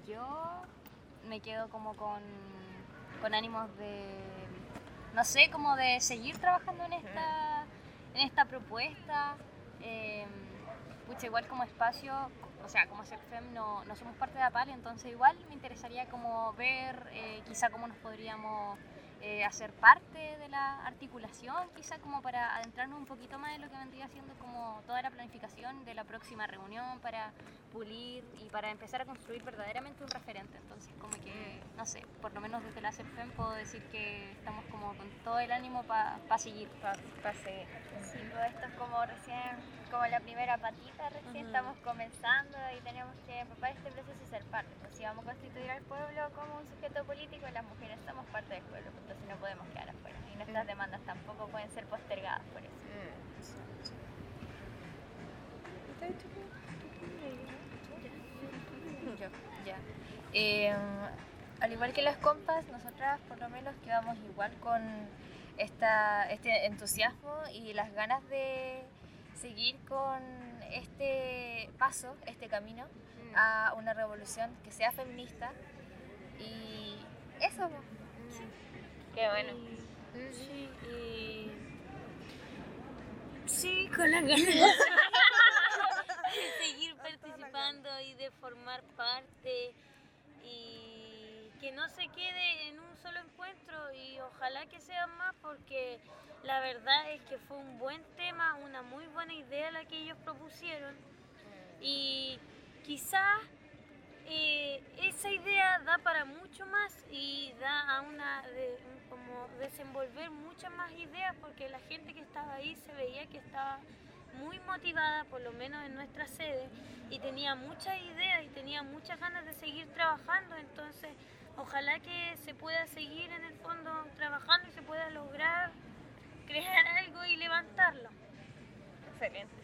Yo me quedo como con ánimos de, no sé, como de seguir trabajando en esta propuesta. Pucha, igual como espacio, o sea, como CERFEM no somos parte de APAL, entonces igual me interesaría como ver quizá cómo nos podríamos hacer parte de la articulación, quizá como para adentrarnos un poquito más en lo que vendría siendo como toda la planificación de la próxima reunión, para pulir y para empezar a construir verdaderamente un referente. Entonces como que, no sé, por lo menos desde la CERFEM puedo decir que estamos como con todo el ánimo para seguir. Para seguir. Sí, pues esto es como recién, como la primera patita, recién estamos comenzando y tenemos que empapar este proceso y ser parte. Pues si vamos a constituir al pueblo como un sujeto político, las mujeres somos parte del pueblo, pues entonces no podemos quedar afuera. Y nuestras demandas tampoco pueden ser postergadas por eso. Ya. Al igual que las compas, nosotras por lo menos quedamos igual con este entusiasmo y las ganas de seguir con este paso, este camino a una revolución que sea feminista. Y eso. Qué bueno. Sí, con las ganas de seguir participando y de formar parte y que no se quede en un solo encuentro y ojalá que sean más, porque la verdad es que fue un buen tema, una muy buena idea la que ellos propusieron y quizás esa idea da para mucho más y da a como desenvolver muchas más ideas, porque la gente que estaba ahí se veía que estaba muy motivada, por lo menos en nuestra sede, y tenía muchas ideas y tenía muchas ganas de seguir trabajando. Entonces ojalá que se pueda seguir en el fondo trabajando y se pueda lograr crear algo y levantarlo. Excelente.